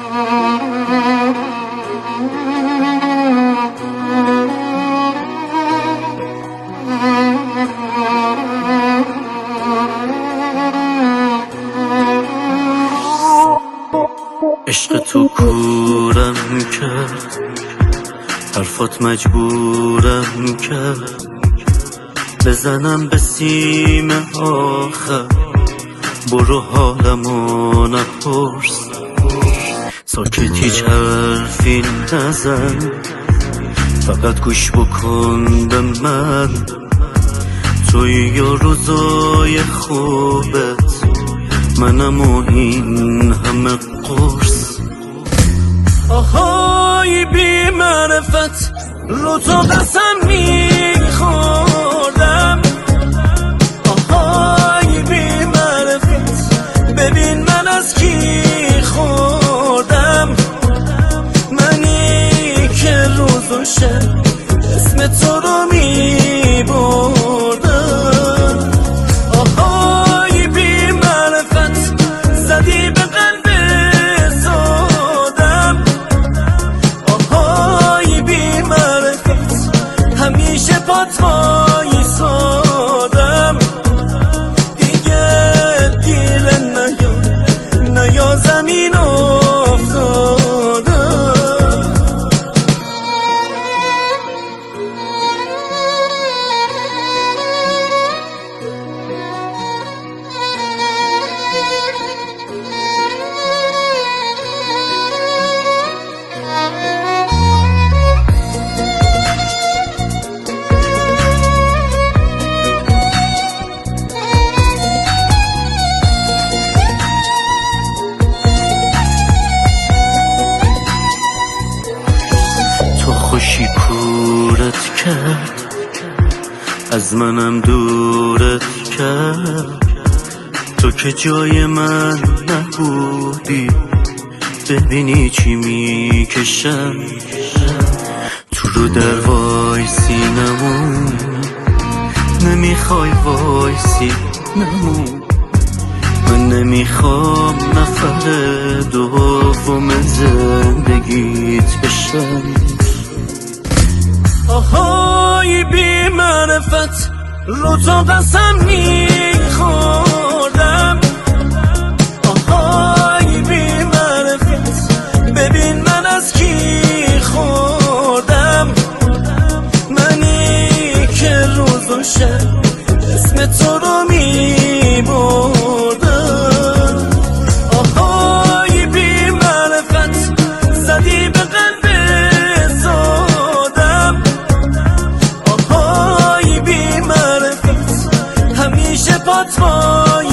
عشق تو کورم کرد، حرفات مجبورم کرد بزنم به سیم آخر. برو حالمو نپرس، ساکت هیچ حرفی نزن، فقط گوش بکن به من. توی یا روزای خوبت، منم و این همه قرص. آهای بی معرفت، رو تو قسم میخوردم. آهای بی معرفت، ببین من از کی خوردم. منی که روز و شب اسم تو رو میبردم. آهای بی معرفت، زدی به قلب سادم. آهای بی معرفت، همیشه پات وایسادم. دیگه گیره نیا زمین افتادم. خوشی کورت کرد، از منم دورت کرد. تو که جای من نبودی، ببینی چی میکشم. تو رو در وایسی نمون، نمیخوای وایسی نمون. من نمیخوام نفر دوم زندگیت بشم. آهای بی معرفت، رو تو قسم میخوردم. آهای بی معرفت، ببین من از کی خوردم. منی که روز و شب اسم تو رو میبردم. آهای بی معرفت، زدی به قلب سادم. آهای بی معرفت، همیشه پات